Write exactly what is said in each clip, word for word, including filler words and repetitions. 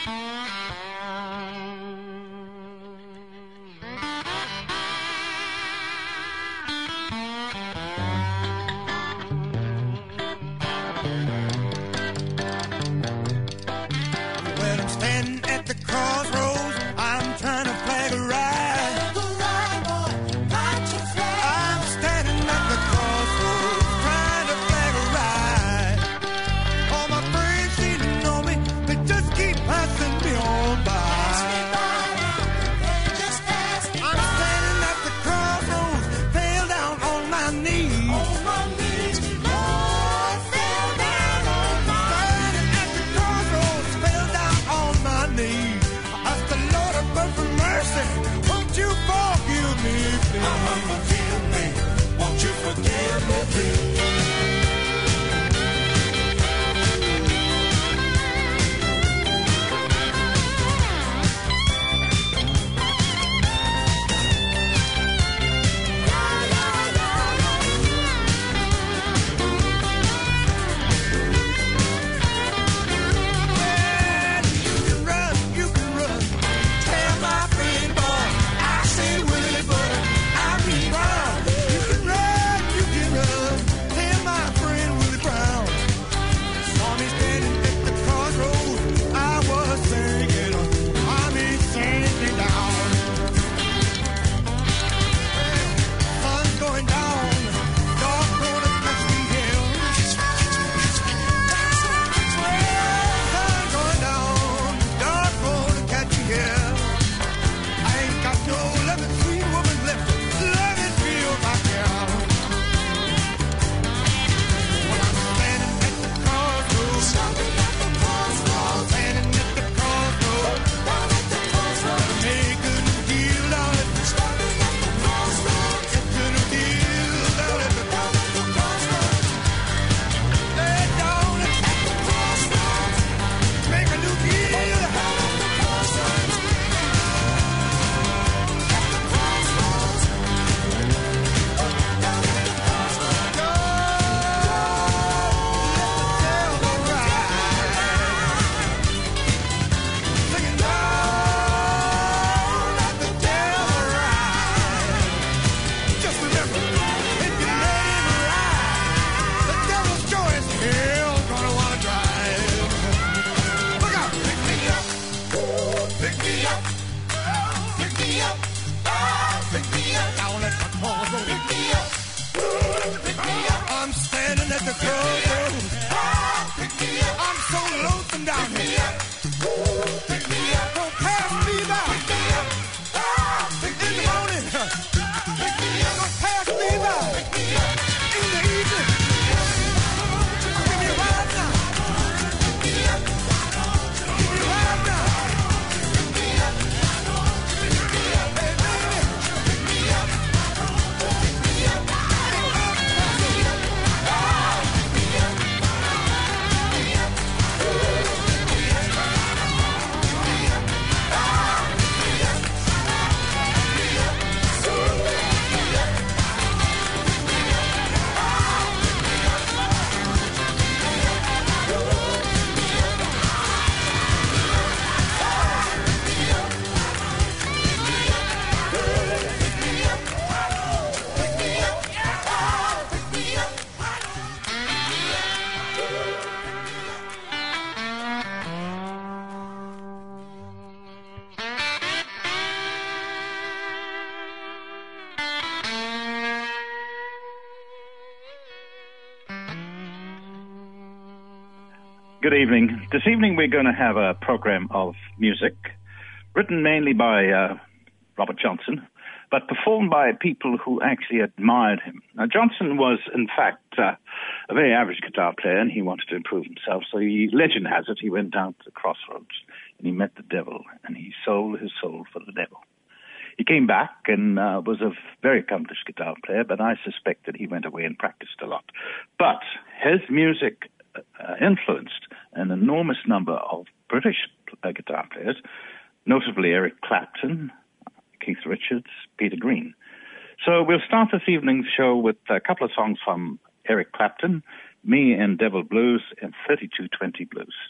Good evening. This evening we're going to have a program of music written mainly by uh, Robert Johnson, but performed by people who actually admired him. Now, Johnson was, in fact, uh, a very average guitar player, and he wanted to improve himself. So he, legend has it, he went down to the crossroads, and he met the devil, and he sold his soul for the devil. He came back and uh, was a very accomplished guitar player, but I suspect that he went away and practiced a lot. But his music uh, influenced an enormous number of British uh, guitar players, notably Eric Clapton, Keith Richards, Peter Green. So we'll start this evening's show with a couple of songs from Eric Clapton, Me and Devil Blues, and thirty-two twenty Blues.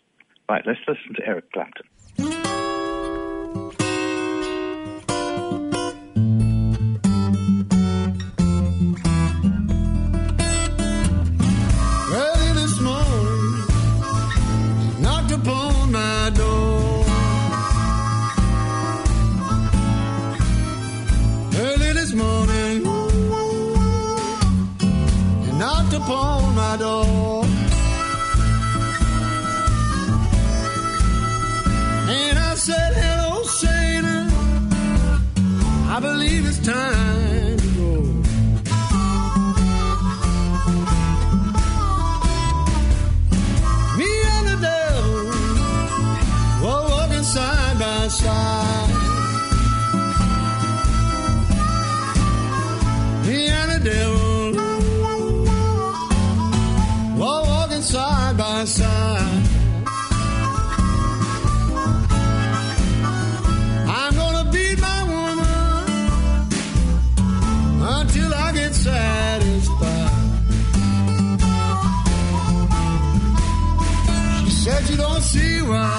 Right, let's listen to Eric Clapton. Early this morning, knocked upon my door. Early this morning, knocked upon my door. And I said, hello, Satan, I believe it's time to go. Me and the devil were walking side by side. Me and the devil were walking side by side. I'm gonna beat my woman until I get satisfied. She said you don't see why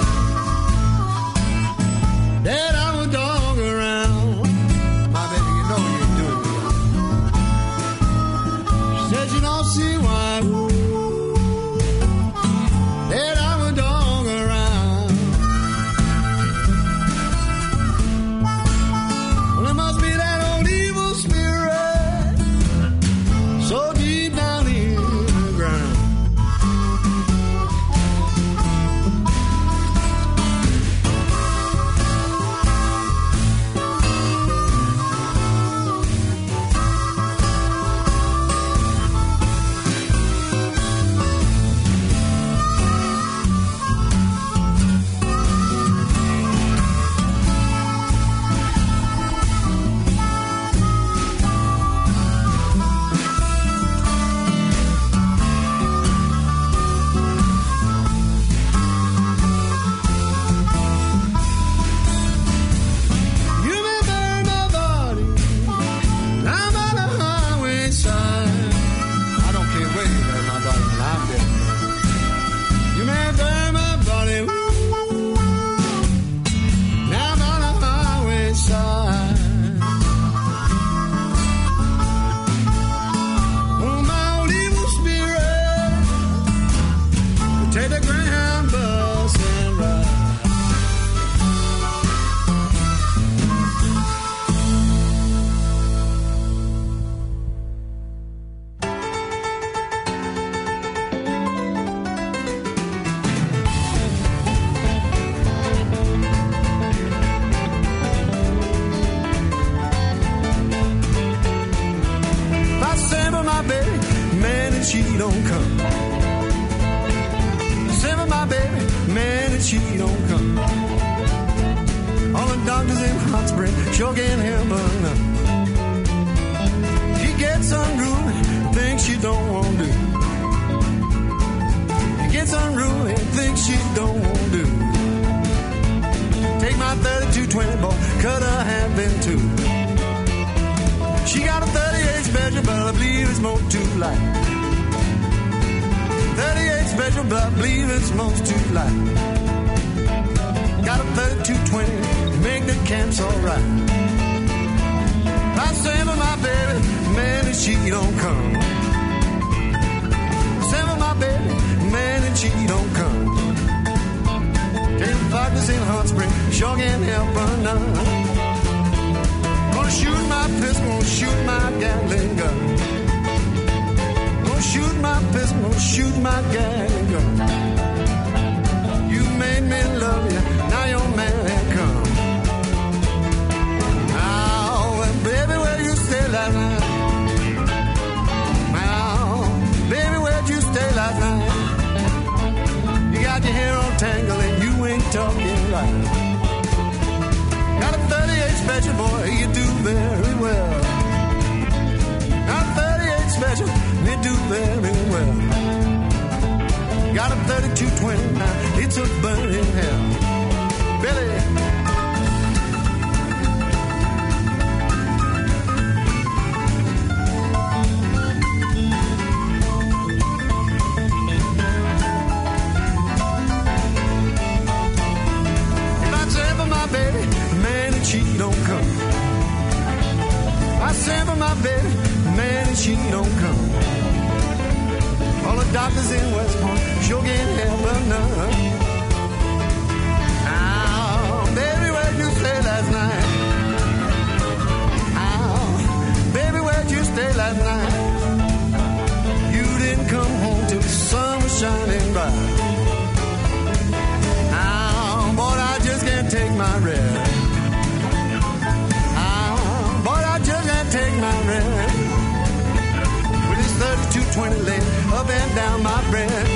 that I'm a dog around. My baby, you know you're doing me. She said you don't see why that I'm a dog around. Well, it must be that old evil spirit so deep down in the ground. You may burn my body, I'm on the highway side. I don't care where you burn my body, when I'm dead. You may burn my body, now I'm on the highway side. Oh, my old evil spirit, take the Greyhound bus and ride. If I send for my baby, man, and she don't come. Send for my baby, man, and she don't come. All the doctors in Hot Spring sure can't help her none. She gets unruly, things she don't want to do. She gets unruly, things she don't want to do. Take my thirty-two twenty, boy, cut her half in two. She got a thirty-eight special, but I believe it's more too light. thirty-eight special, but I believe it's most too light. Got a thirty-two twenty, make the camps alright. I send for my baby, man, and she don't come. Send for my baby, man, and she don't come. Ten partners in Hot Spring, sure can't help her none. Gonna shoot my pistol, gonna shoot my Gatling gun. Gonna shoot my pistol, gonna shoot my Gatling gun. You made me love you, now your man ain't come. Now, baby, where you stay last night? Now, baby, where'd you stay last night? You got your hair all tangled and you ain't talking right. Got a thirty-eight special, boy, you do very well. Got a thirty-eight special, you do very well. Got a thirty-two twenty, now it's a burning hell. Billy. love my baby, man, and she don't come. All the doctors in West Point sure can't help her none. Now, baby, where'd you stay last night? Now, baby, where'd you stay last night? You didn't come home till the sun was shining bright. Now, boy, I just can't take my rest. Now, boy, I just can't take my rest. With this thirty-two twenty laid up and down my breast.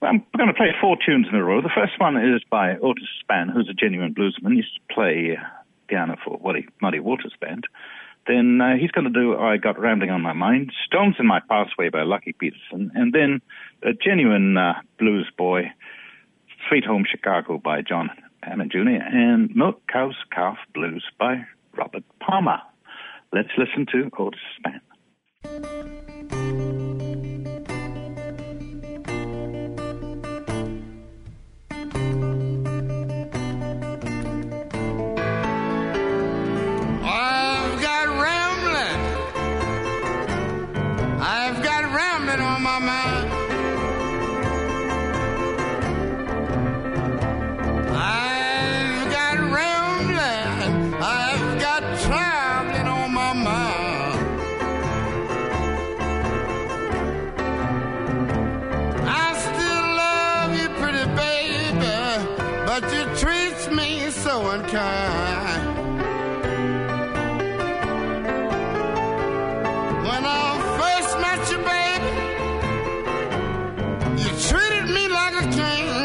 I'm going to play four tunes in a row. The first one is by Otis Spann, who's a genuine bluesman. He used to play piano for Muddy, Muddy Waters Band. Then uh, he's going to do I Got Rambling on My Mind, Stones in My Pathway by Lucky Peterson, and then a genuine uh, blues boy, Sweet Home Chicago by John Hammond Junior, and Milk Cow's Calf Blues by Robert Palmer. Let's listen to Otis Spann. Unkind. When I first met you, baby, you treated me like a king.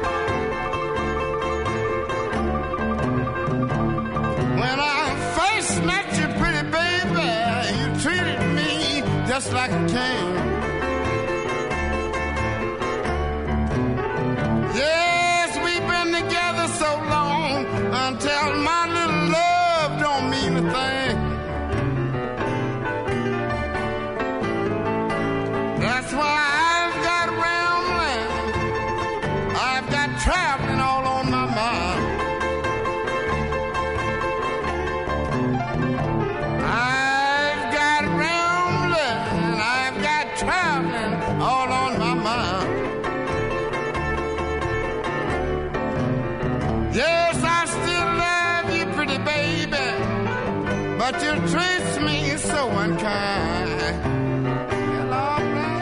When I first met you, pretty baby, you treated me just like a king. Yes, we've been together so long until my little love don't mean a thing. That's why I've got rambling, I've got traveling all on my mind. I've got rambling, I've got traveling all on my mind. Yes, I still love you, pretty baby, but you treat me so unkind. Hello,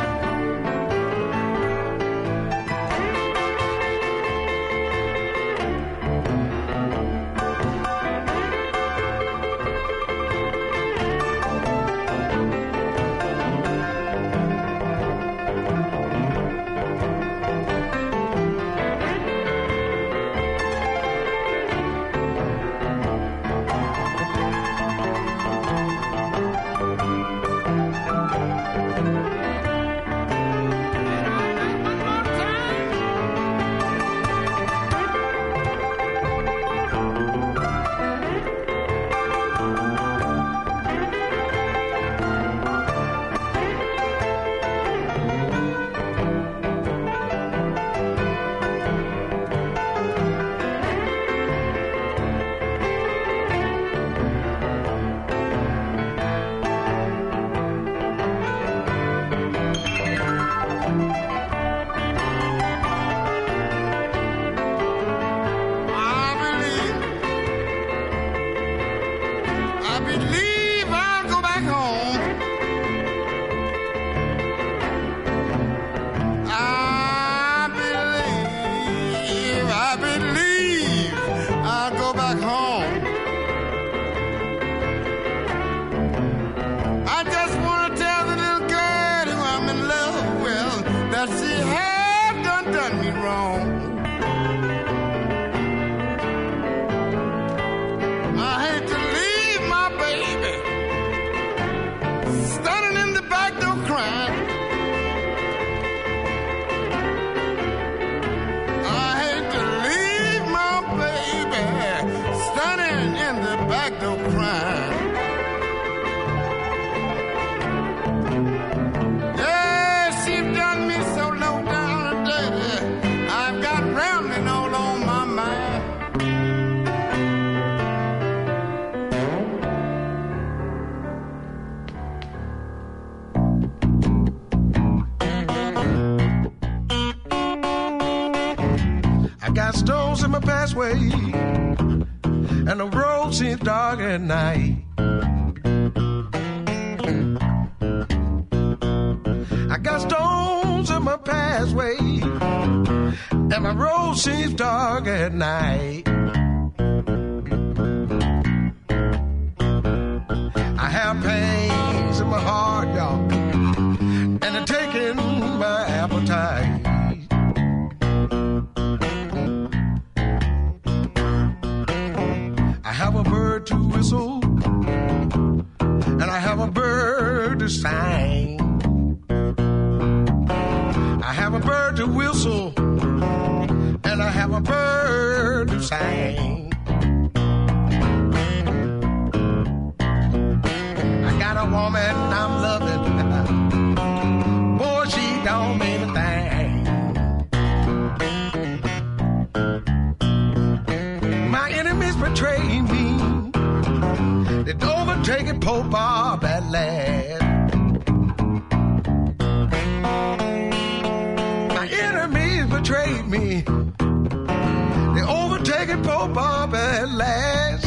Stones in my pathway, and the road seems dark at night. I got stones in my pathway, and my road seems dark at night. I have pains in my heart, y'all, and they're taking my appetite. sing. I have a bird to whistle, and I have a bird to sing. I got a woman I'm loving, boy, she don't mean a thing. My enemies betrayed me, they'd overtaken Pope Bob at last. My enemies betrayed me, they overtaken Pope Bob at last.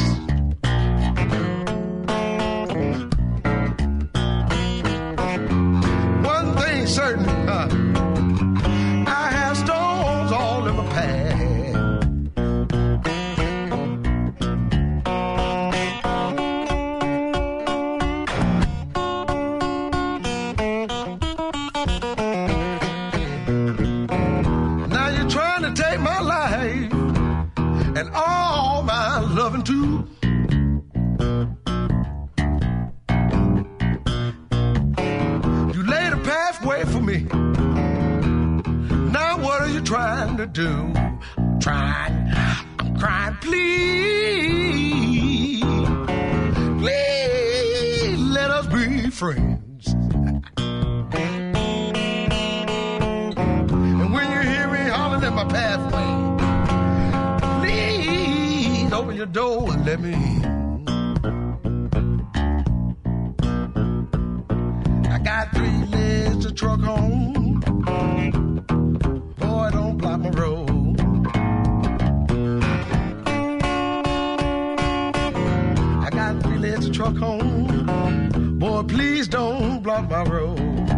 One thing certain, uh, I have stones all in my path. Now you're trying to take my life and all my loving too. You laid a pathway for me. Now what are you trying to do? Trying, I'm crying, please, please let us be friends. And when you hear me hollering at my pathway, please open your door and let me in. I got three legs to truck home. Boy, don't block my road. I got three legs to truck home. Boy, please don't block my road.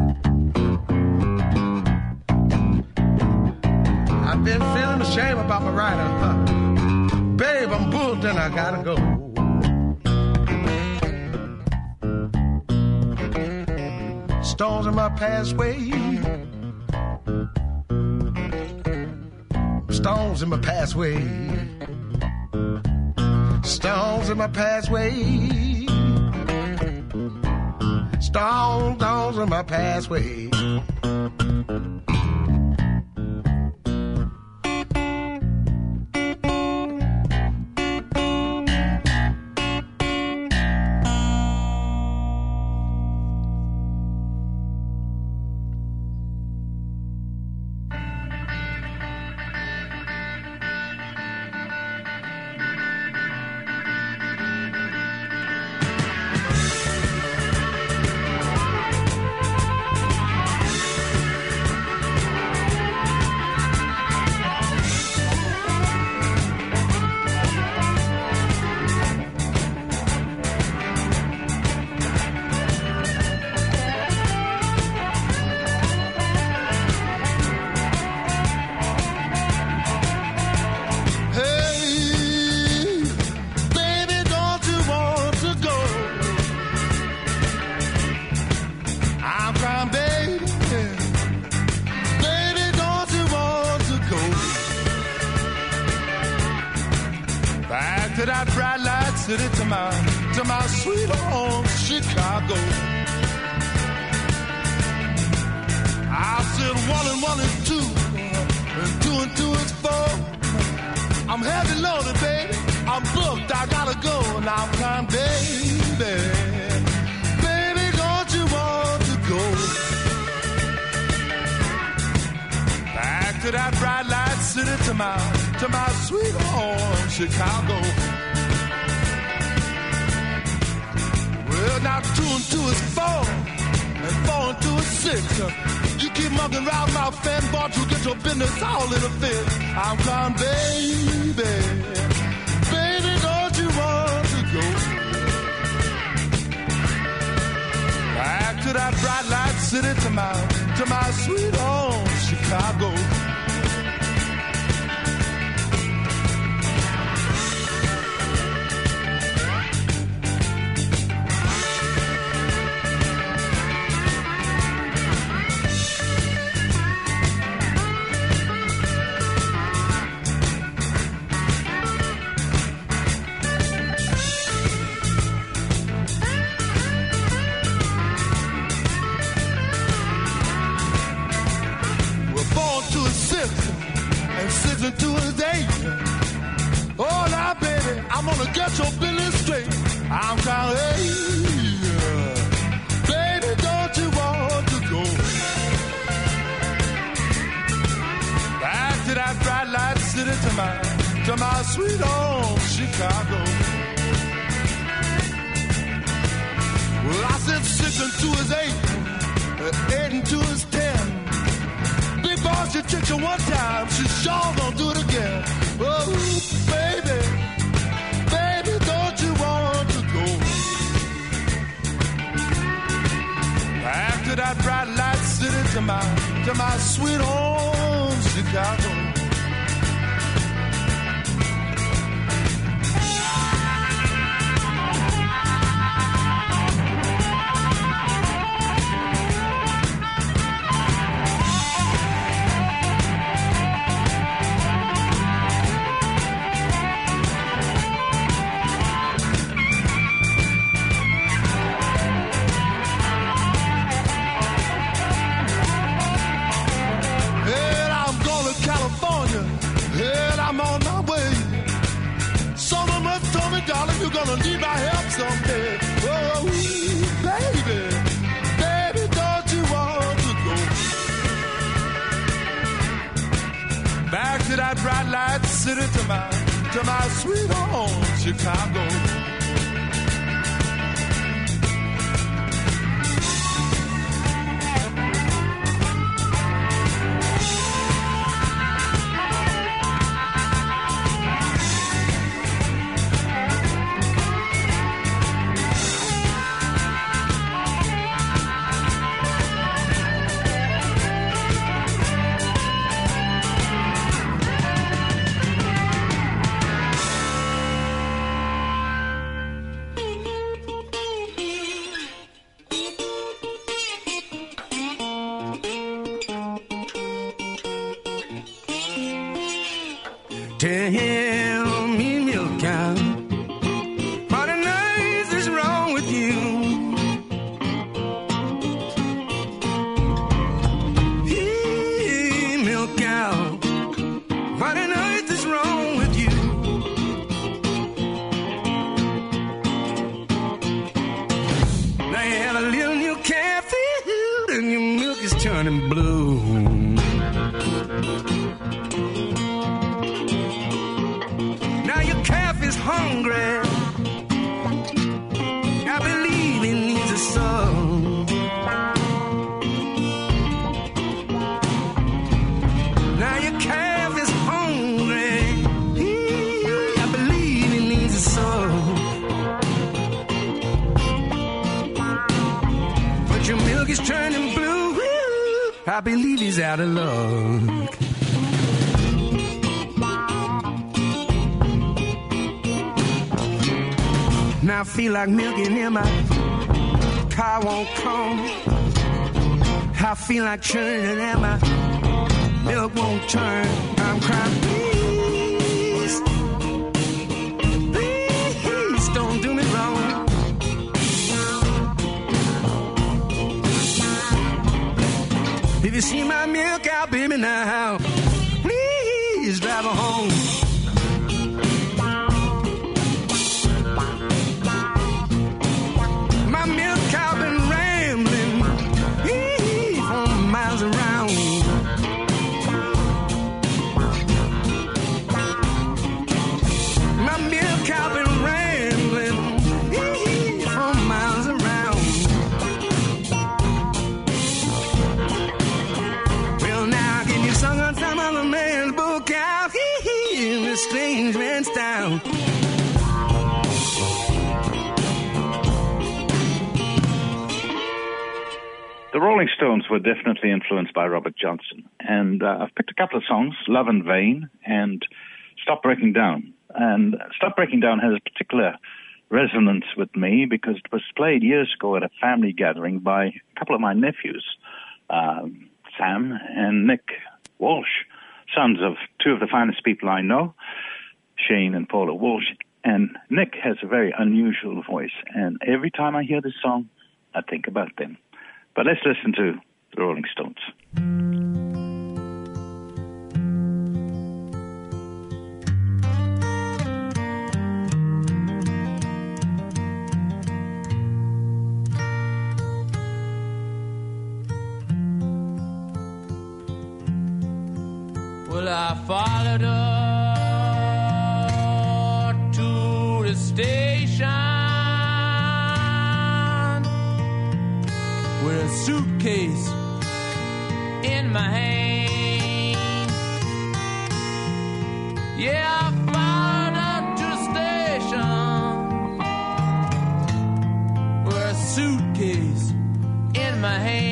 I've been feeling ashamed about my rider, huh? Babe, I'm booked and I gotta go. Stones in my pathway. Stones in my pathway. Stones in my pathway. Stones, stones in my pathway. City to my, to my sweet home, Chicago. I'll sit one and one is two, and two and two is four. I'm heavy loaded, baby. I'm booked, I gotta go. Now I'm crying, baby. Baby, don't you want to go back to that bright light city to my, to my sweet home, Chicago? Well, now two and two is four, and four and two is six. You keep mucking around my fan, boy, you get your business all in a fit. I'm crying, baby, baby, don't you want to go back to that bright light city to my, to my sweet home, Chicago? six and six into his eight. Oh, now, baby, I'm gonna get your business straight. I'm counting eight. Baby, don't you want to go back to that bright light city, to my, to my sweet home Chicago? Well, I said six into his eight, uh, eight into his ten. Big boss, you tricked you one time, she sure gonna do it again. Oh, baby, baby, don't you want to go back to that bright light city, to my, to my sweet home Chicago? You're gonna need my help someday. Oh, baby, baby, don't you want to go back to that bright light city, to my, to my sweet home Chicago? Tell me, milk cow, what on earth is wrong with you? Hey, milk cow, what on earth is wrong with you? Now you have a little new calf and your milk is turning blue. Is hungry. I believe it needs a song. Now your calf is hungry. I believe it needs a song. But your milk is turning blue. I believe he's out of luck. Now I feel like milking in my car won't come. I feel like churning and my milk won't turn. I'm crying, please, please don't do me wrong. If you see my milk out, baby, now, please drive her home. Strange man's town. The Rolling Stones were definitely influenced by Robert Johnson, and uh, I've picked a couple of songs, Love in Vain and Stop Breaking Down. And Stop Breaking Down has a particular resonance with me because it was played years ago at a family gathering by a couple of my nephews, um, Sam and Nick Walsh, sons of two of the finest people I know, Shane and Paula Walsh. And Nick has a very unusual voice, and every time I hear this song, I think about them. But let's listen to the Rolling Stones. Well, I followed her to the station with a suitcase in my hand. Yeah, I followed her to the station with a suitcase in my hand.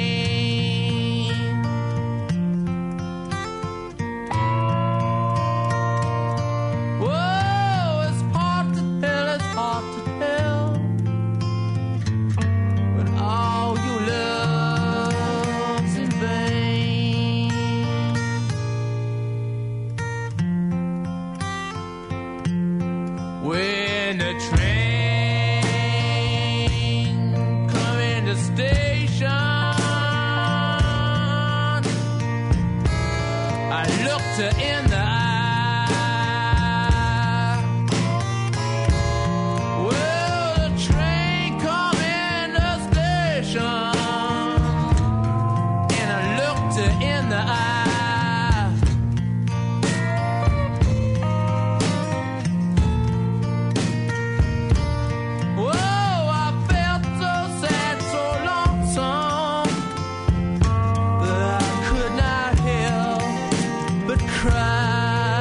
Cry.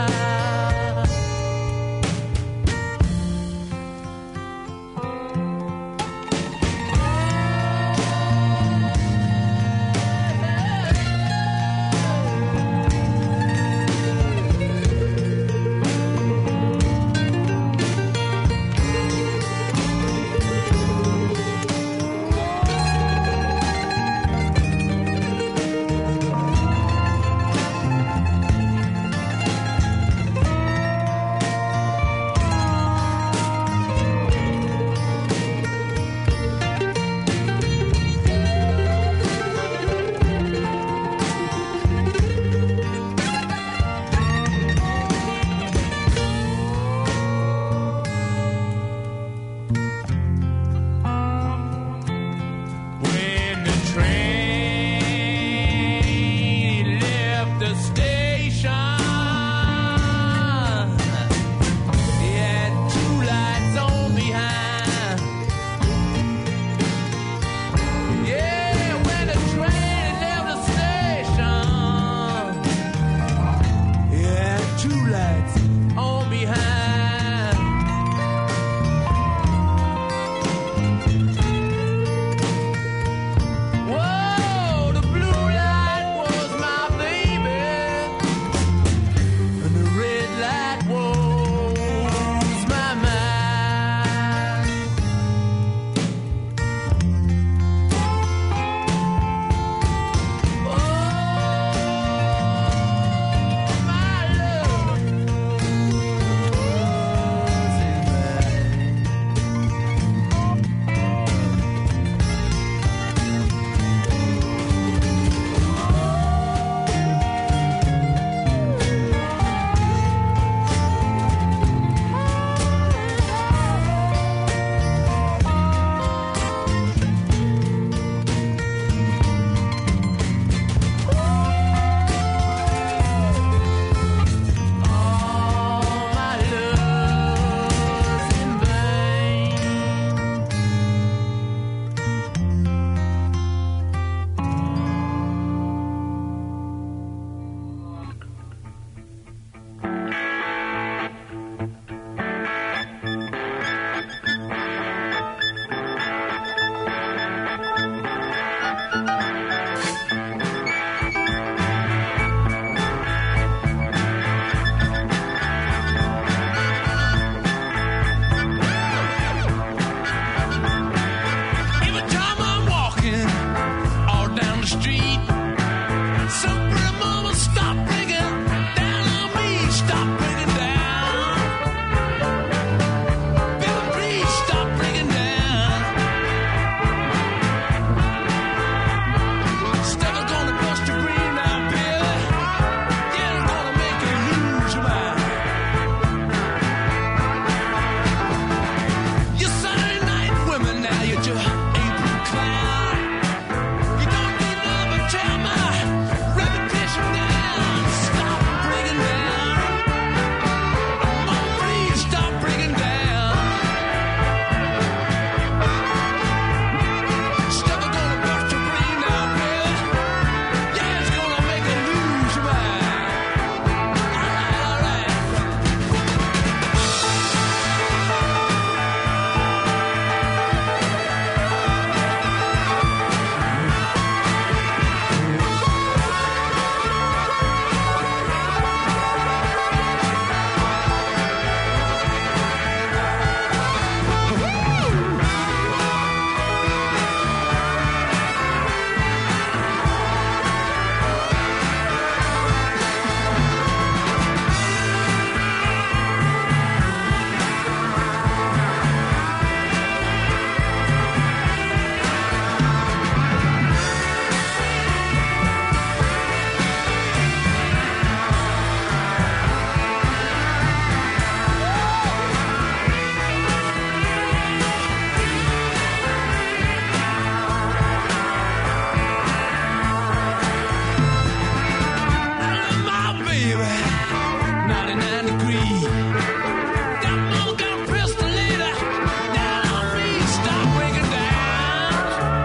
ninety-nine degrees. Got mama got a pistol later down on me. Stop breaking down.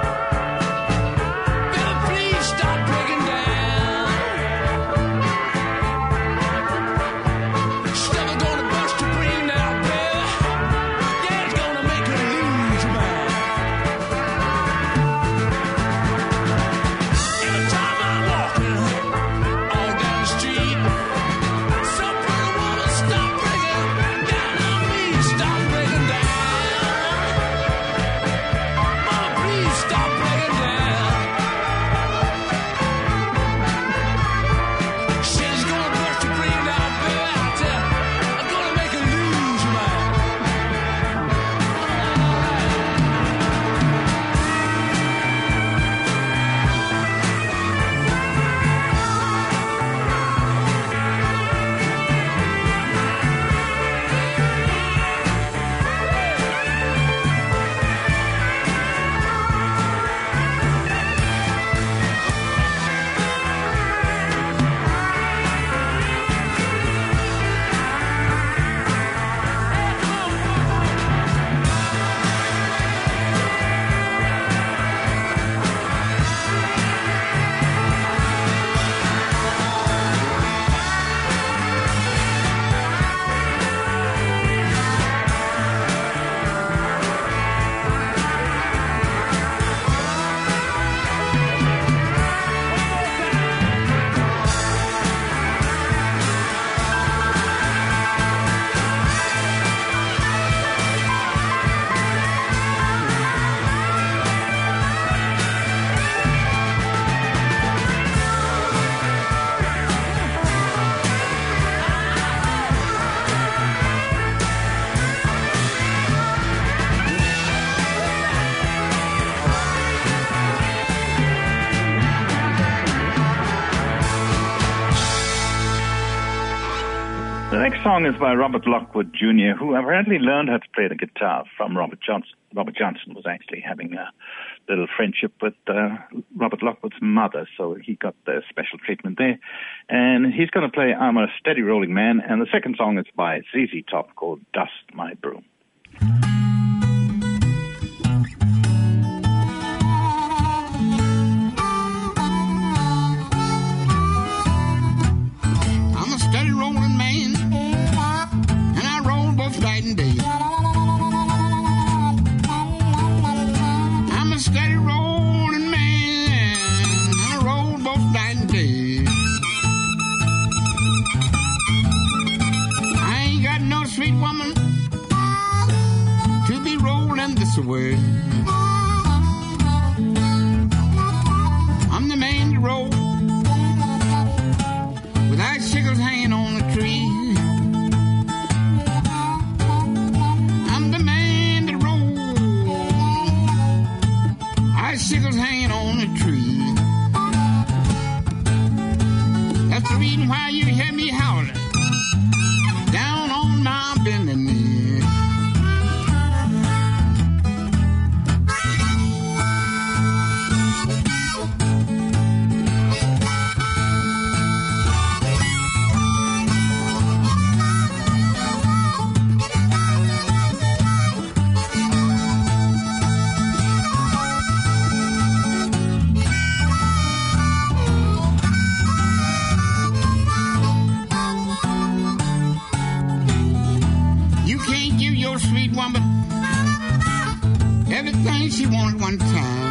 Baby, please stop breaking down. Still gonna bust your brain now, baby. Yeah, it's gonna make you lose your mind. Every time I'm walking all down the street, some pretty woman stop breaking down on me. Stop breaking down. Mama, please stop breaking down. She's gonna bust your brain out, baby. I tell you, I'm gonna make you lose your mind. The next song is by Robert Lockwood Junior, who apparently learned how to play the guitar from Robert Johnson. Robert Johnson was actually having a little friendship with uh, Robert Lockwood's mother, so he got the special treatment there. And he's going to play I'm a Steady Rolling Man, and the second song is by Z Z Top called Dust My Broom. I'm a steady rolling man, and I roll both night and day. I'm a steady rolling man, and I roll both night and day. I ain't got no sweet woman to be rolling this way. I'm the man to roll with icicles hanging on the tree. I'm the man that roll, icicles hanging on the tree. That's the reason why you hear me howling down on my bending knee. You can't give your sweet woman everything she wanted one time.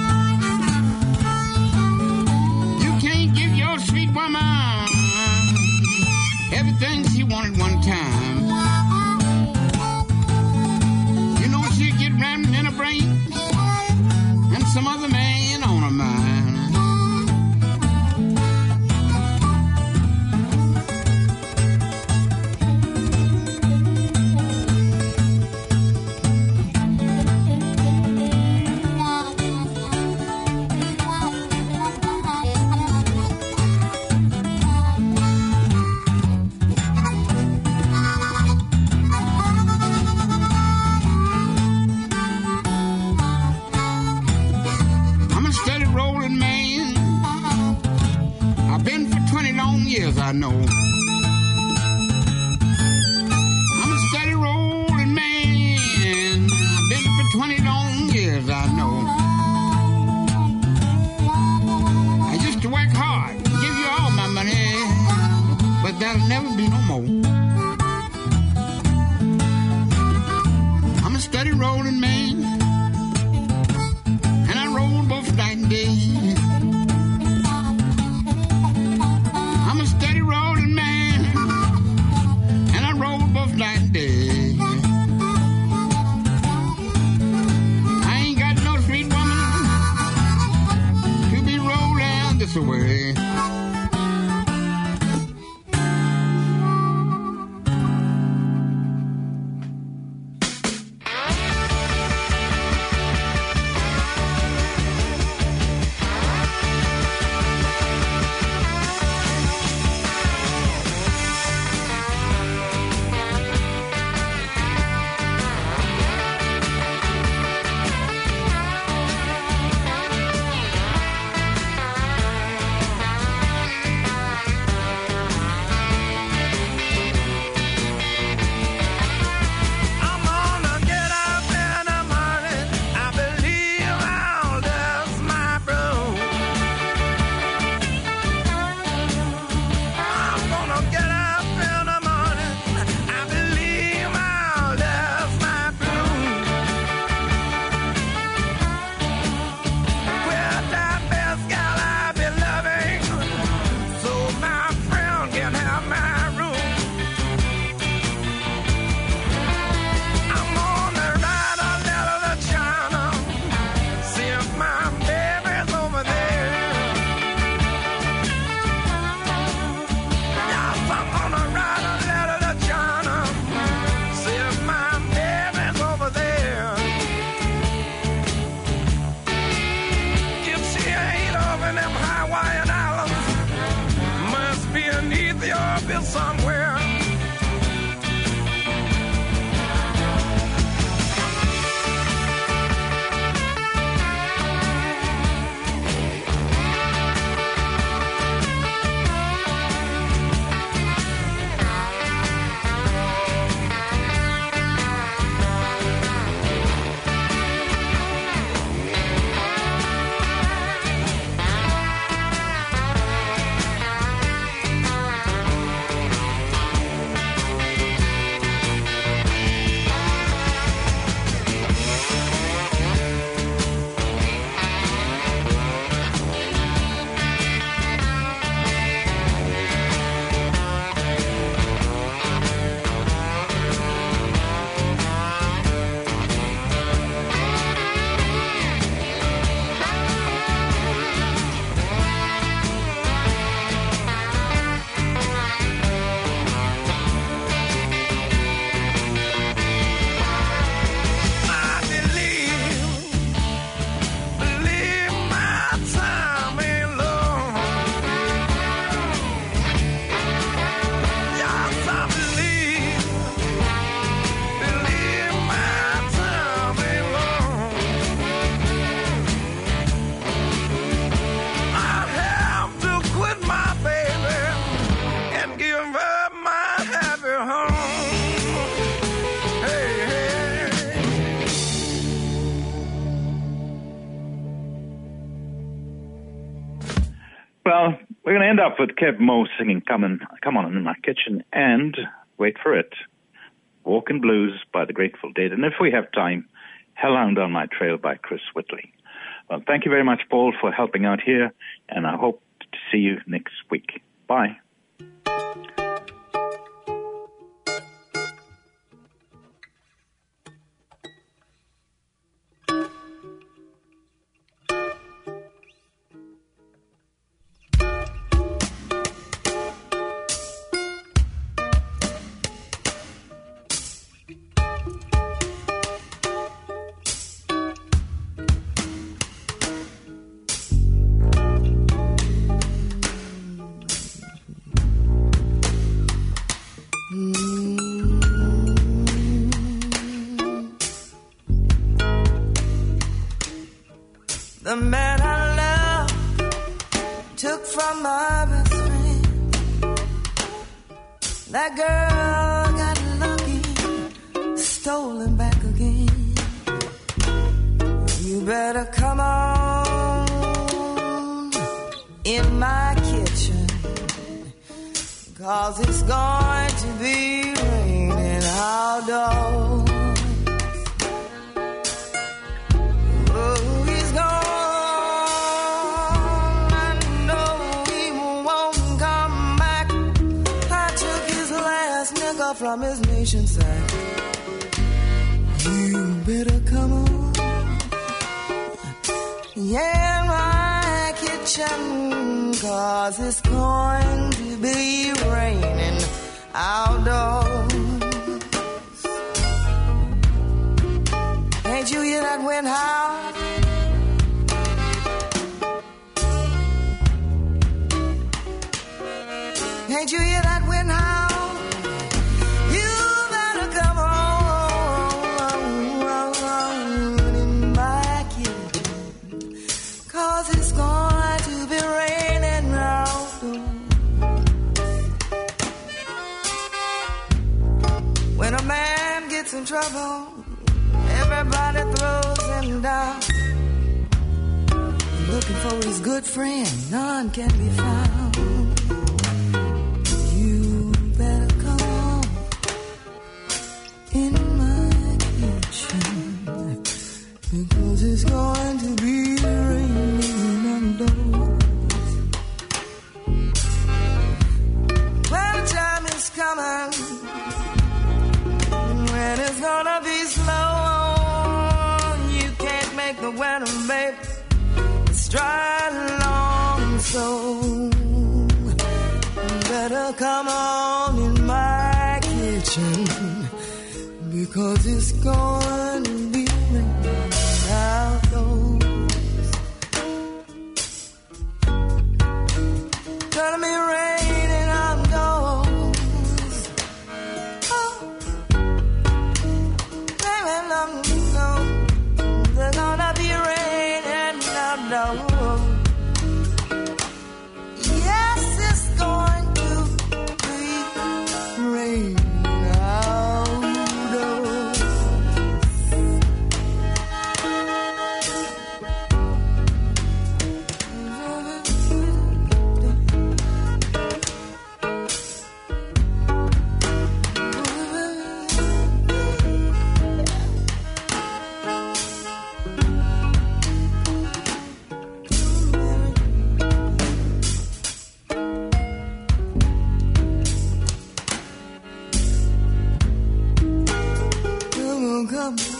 You can't give your sweet woman everything she wanted one time. You know she'll get rambling in her brain and some other man on her mind. I know. no more. I'm a steady rolling man, and I roll both night and day. I'm a steady rolling man, and I roll both night and day. I ain't got no sweet woman to be rolling this away. Well, we're going to end up with Kev Moe singing Come, in, Come On In My Kitchen and, wait for it, Walkin' Blues by the Grateful Dead. And if we have time, Hellhound on My Trail by Chris Whitley. Well, thank you very much, Paul, for helping out here, and I hope to see you next week. Bye. The man I love took from my best friend. That girl got lucky, stolen back again. You better come on in my kitchen, 'cause 'cause it's going to be raining outdoors. Oh, he's gone, I know he won't come back. I took his last nickel from his nation sack. You better come on, yeah, my kitchen, 'cause it's going to be raining outdoors. Can't you hear that wind howl? Can't you hear that wind howl? You better come on in my kitchen, 'cause it's going to be raining outdoors. When a man gets in trouble, everybody throws him down. Looking for his good friend, none can be found. You better come on in my kitchen, because it's going to be raining outdoors. Well, the time is coming when it's gonna be slow. You can't make the weather, babe, stride along. So better come on in my kitchen, because it's going to be raining outdoors. Gonna be raining outdoors. Oh, raining outdoors. They're gonna be raining outdoors. Yes, it's going to be raining outdoors. Come on,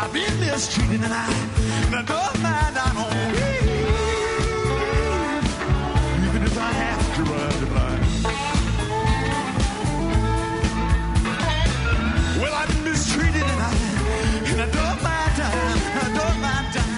I've been mistreated and I, and I don't mind, I don't leave. Even if I have to run the blind. Well, I've been mistreated and I, and I don't mind time, I don't mind time.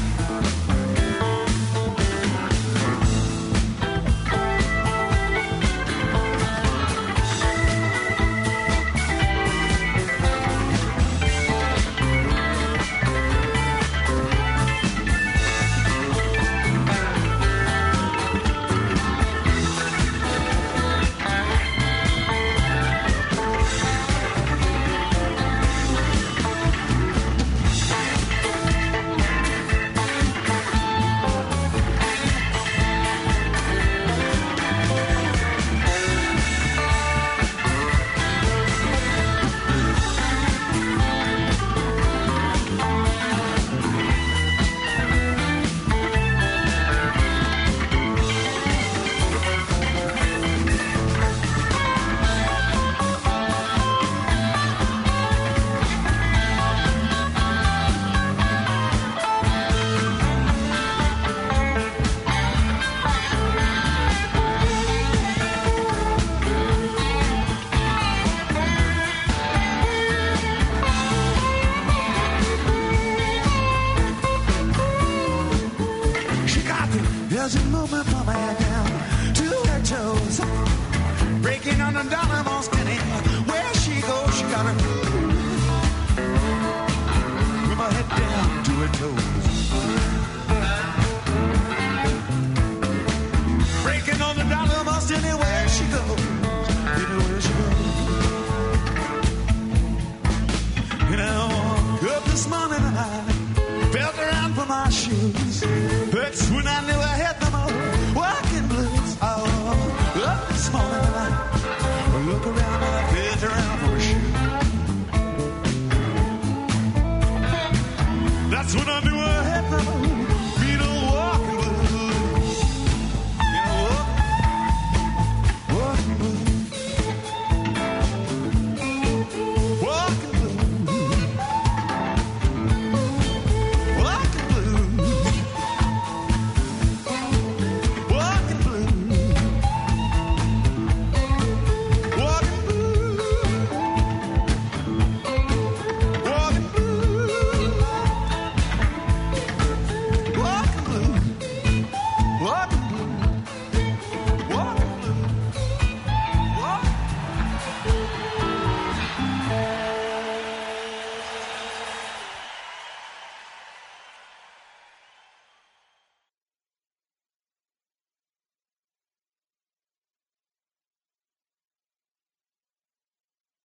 There's a movement from my head down to her toes, breaking on the dollar most skinny. Where she goes, she got her from her head down to her toes, breaking on the dollar most anywhere she goes, anywhere she goes. And I woke up this morning and I felt around for my shoes. That's when I knew I had no more walking blues. Oh, up this morning and I look around and I felt around for a shoe. That's when I knew